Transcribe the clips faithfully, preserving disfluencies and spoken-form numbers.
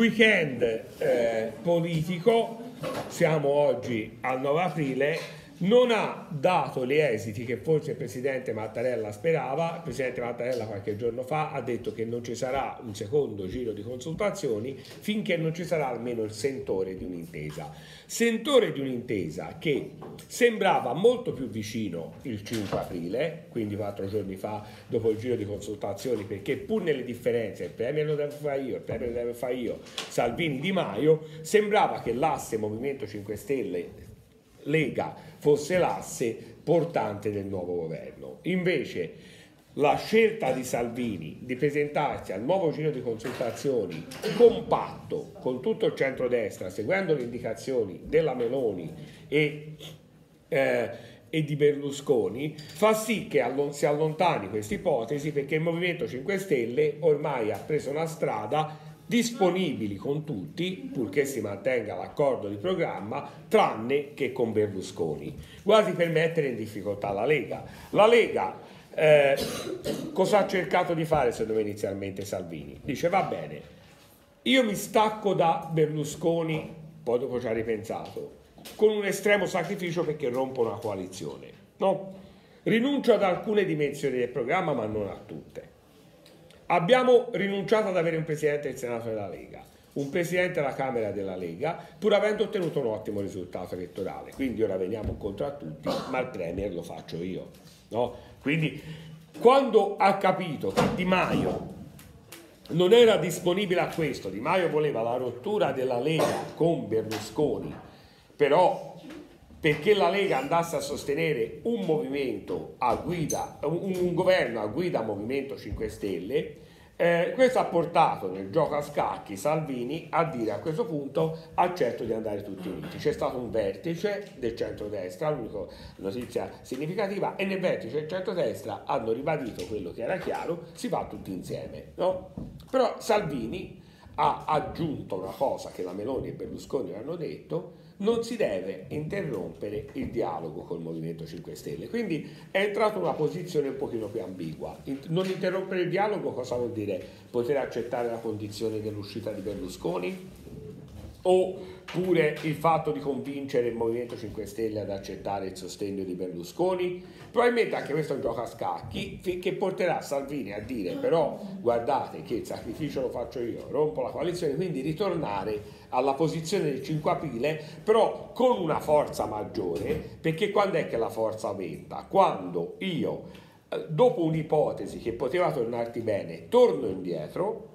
weekend eh, politico, siamo oggi al nove aprile, non ha dato gli esiti che forse il Presidente Mattarella sperava. Il Presidente Mattarella qualche giorno fa ha detto che non ci sarà un secondo giro di consultazioni finché non ci sarà almeno il sentore di un'intesa. Sentore di un'intesa che sembrava molto più vicino il cinque aprile, quindi quattro giorni fa dopo il giro di consultazioni, perché pur nelle differenze, il Premier lo devo fare io, il Premier lo devo fare io, Salvini, Di Maio, sembrava che l'asse Movimento cinque Stelle Lega fosse l'asse portante del nuovo governo. Invece la scelta di Salvini di presentarsi al nuovo giro di consultazioni compatto con tutto il centrodestra, seguendo le indicazioni della Meloni e, eh, e di Berlusconi, fa sì che allon- si allontani questa ipotesi, perché il Movimento cinque Stelle ormai ha preso una strada disponibili con tutti, purché si mantenga l'accordo di programma, tranne che con Berlusconi, quasi per mettere in difficoltà la Lega. La Lega eh, cosa ha cercato di fare, secondo me, inizialmente Salvini? Dice: va bene, io mi stacco da Berlusconi, poi dopo ci ha ripensato, con un estremo sacrificio perché rompo una coalizione, no? Rinuncio ad alcune dimensioni del programma, ma non a tutte. Abbiamo rinunciato ad avere un Presidente del Senato della Lega, un Presidente della Camera della Lega, pur avendo ottenuto un ottimo risultato elettorale. Quindi ora veniamo incontro a tutti, ma il Premier lo faccio io, no? Quindi quando ha capito che Di Maio non era disponibile a questo, Di Maio voleva la rottura della Lega con Berlusconi, però perché la Lega andasse a sostenere un movimento a guida, un, un governo a guida Movimento cinque Stelle, eh, questo ha portato nel gioco a scacchi Salvini a dire a questo punto: accetto di andare tutti uniti. C'è stato un vertice del centrodestra, l'unica notizia significativa, e nel vertice del centrodestra hanno ribadito quello che era chiaro: si va tutti insieme, no? Però Salvini ha aggiunto una cosa che la Meloni e Berlusconi hanno detto: non si deve interrompere il dialogo col Movimento cinque Stelle. Quindi è entrato in una posizione un pochino più ambigua. Non interrompere il dialogo cosa vuol dire? Poter accettare la condizione dell'uscita di Berlusconi? Oppure il fatto di convincere il Movimento cinque Stelle ad accettare il sostegno di Berlusconi? Probabilmente anche questo è un gioco a scacchi che porterà Salvini a dire: però guardate che il sacrificio lo faccio io, rompo la coalizione, quindi ritornare alla posizione del cinque aprile, però con una forza maggiore. Perché quando è che la forza aumenta? Quando io, dopo un'ipotesi che poteva tornarti bene, torno indietro,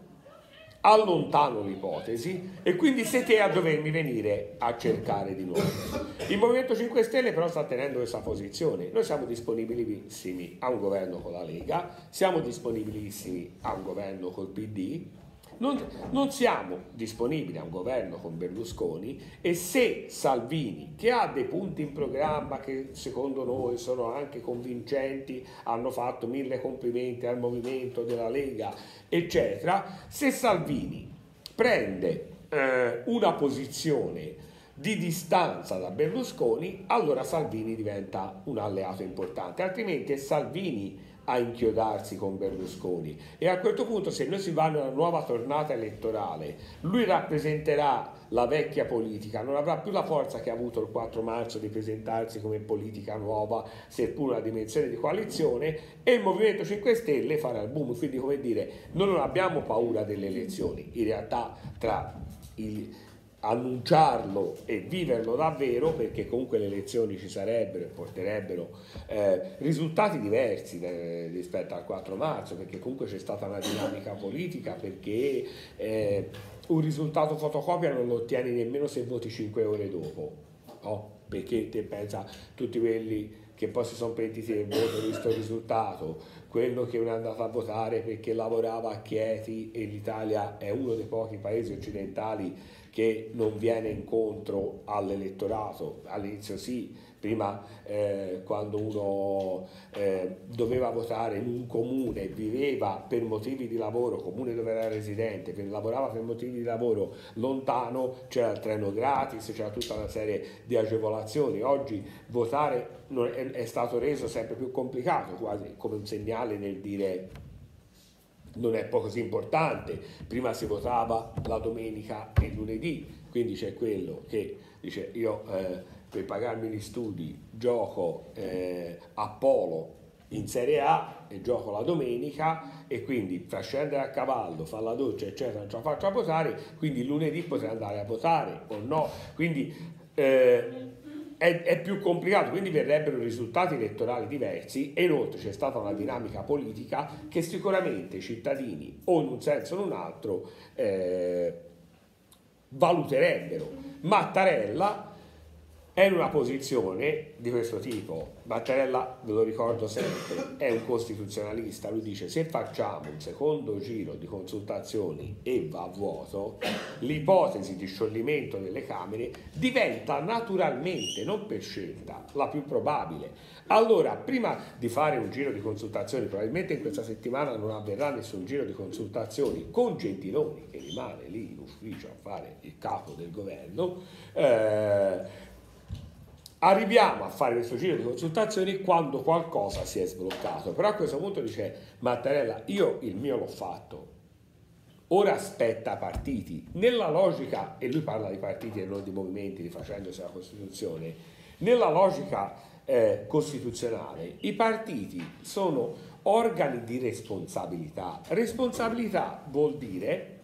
allontano l'ipotesi e quindi sei te a dovermi venire a cercare di nuovo. Il Movimento cinque Stelle però sta tenendo questa posizione: noi siamo disponibilissimi a un governo con la Lega, siamo disponibilissimi a un governo col P D, non, non siamo disponibili a un governo con Berlusconi. E se Salvini, che ha dei punti in programma che secondo noi sono anche convincenti, hanno fatto mille complimenti al movimento della Lega eccetera, se Salvini prende eh, una posizione di distanza da Berlusconi, allora Salvini diventa un alleato importante, altrimenti è Salvini a inchiodarsi con Berlusconi. E a questo punto, se noi si va in una nuova tornata elettorale, lui rappresenterà la vecchia politica, non avrà più la forza che ha avuto il quattro marzo di presentarsi come politica nuova, seppur una dimensione di coalizione, e il Movimento cinque Stelle farà il boom. Quindi, come dire, noi non abbiamo paura delle elezioni, in realtà tra il annunciarlo e viverlo davvero, perché comunque le elezioni ci sarebbero e porterebbero eh, risultati diversi eh, rispetto al quattro marzo, perché comunque c'è stata una dinamica politica, perché eh, un risultato fotocopia non lo ottieni nemmeno se voti cinque ore dopo, no? Perché te pensa, tutti quelli che poi si sono pentiti del voto visto il risultato, quello che non è andato a votare perché lavorava a Chieti, e l'Italia è uno dei pochi paesi occidentali che non viene incontro all'elettorato. All'inizio sì, prima eh, quando uno eh, doveva votare in un comune, viveva per motivi di lavoro, comune dove era residente, per, lavorava per motivi di lavoro lontano, c'era il treno gratis, c'era tutta una serie di agevolazioni. Oggi votare non è, è stato reso sempre più complicato, quasi come un segnale nel dire non è poi così importante. Prima si votava la domenica e il lunedì, quindi c'è quello che dice io eh, per pagarmi gli studi gioco eh, a polo in Serie A e gioco la domenica, e quindi fra scendere a cavallo, fare la doccia eccetera non ce la faccio a votare, quindi il lunedì potrei andare a votare o no, quindi eh, è, è più complicato, quindi verrebbero risultati elettorali diversi, e inoltre c'è stata una dinamica politica che sicuramente i cittadini o in un senso o in un altro eh, valuterebbero. Mattarella è in una posizione di questo tipo. Mattarella, ve lo ricordo sempre, è un costituzionalista. Lui dice: se facciamo un secondo giro di consultazioni e va a vuoto, l'ipotesi di scioglimento delle Camere diventa naturalmente, non per scelta, la più probabile. Allora, prima di fare un giro di consultazioni, probabilmente in questa settimana non avverrà nessun giro di consultazioni, con Gentiloni che rimane lì in ufficio a fare il capo del governo, eh, arriviamo a fare questo giro di consultazioni quando qualcosa si è sbloccato. Però a questo punto dice Mattarella: io il mio l'ho fatto, ora aspetta partiti. Nella logica, e lui parla di partiti e non di movimenti rifacendosi alla Costituzione, nella logica eh, costituzionale i partiti sono organi di responsabilità. Responsabilità vuol dire,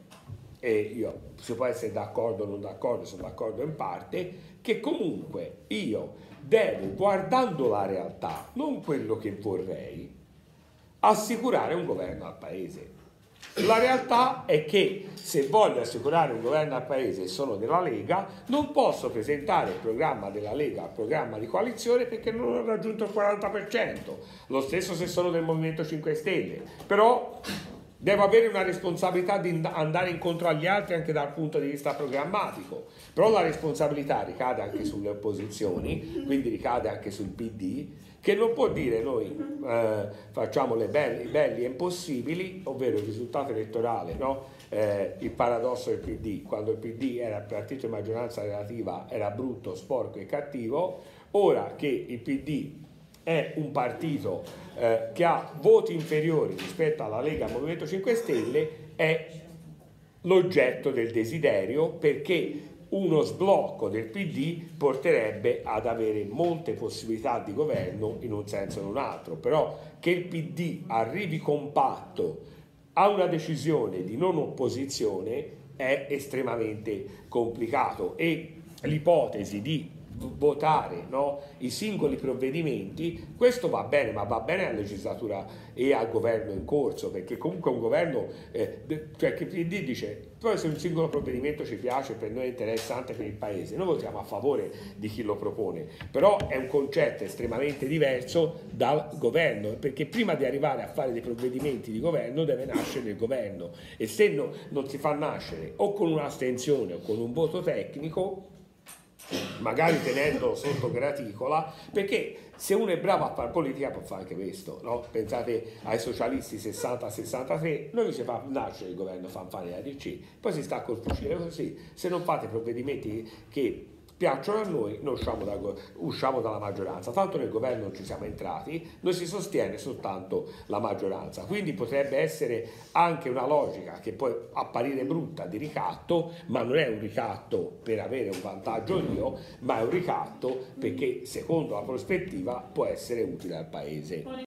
e io si può essere d'accordo o non d'accordo, sono d'accordo in parte, che comunque io devo, guardando la realtà, non quello che vorrei, assicurare un governo al paese. La realtà è che se voglio assicurare un governo al paese e sono della Lega, non posso presentare il programma della Lega al programma di coalizione perché non ho raggiunto il quaranta per cento. Lo stesso se sono del Movimento cinque Stelle. Però devo avere una responsabilità di andare incontro agli altri anche dal punto di vista programmatico. Però la responsabilità ricade anche sulle opposizioni, quindi ricade anche sul P D, che non può dire noi eh, facciamo le belli, belli e impossibili, ovvero il risultato elettorale, no? eh, il paradosso del P D, quando il P D era il partito di maggioranza relativa, era brutto, sporco e cattivo. Ora che il P D è un partito eh, che ha voti inferiori rispetto alla Lega e al Movimento cinque Stelle, è l'oggetto del desiderio, perché uno sblocco del P D porterebbe ad avere molte possibilità di governo in un senso o in un altro. Però che il P D arrivi compatto a una decisione di non opposizione è estremamente complicato, e l'ipotesi di votare, no, i singoli provvedimenti, questo va bene, ma va bene alla legislatura e al governo in corso, perché comunque un governo eh, cioè che il P D dice poi se un singolo provvedimento ci piace, per noi è interessante per il paese, noi votiamo a favore di chi lo propone. Però è un concetto estremamente diverso dal governo, perché prima di arrivare a fare dei provvedimenti di governo deve nascere il governo, e se no, non si fa nascere o con un'astensione o con un voto tecnico, magari tenendo sotto graticola, perché se uno è bravo a fare politica può fare anche questo, no? Pensate ai socialisti sessanta sessantatré, noi si fa nascere il governo Fanfani A D C, poi si sta col fucile così. Se non fate provvedimenti che piacciono a noi, noi usciamo, da, usciamo dalla maggioranza, tanto nel governo non ci siamo entrati, noi si sostiene soltanto la maggioranza. Quindi potrebbe essere anche una logica che può apparire brutta di ricatto, ma non è un ricatto per avere un vantaggio io, ma è un ricatto perché secondo la prospettiva può essere utile al paese.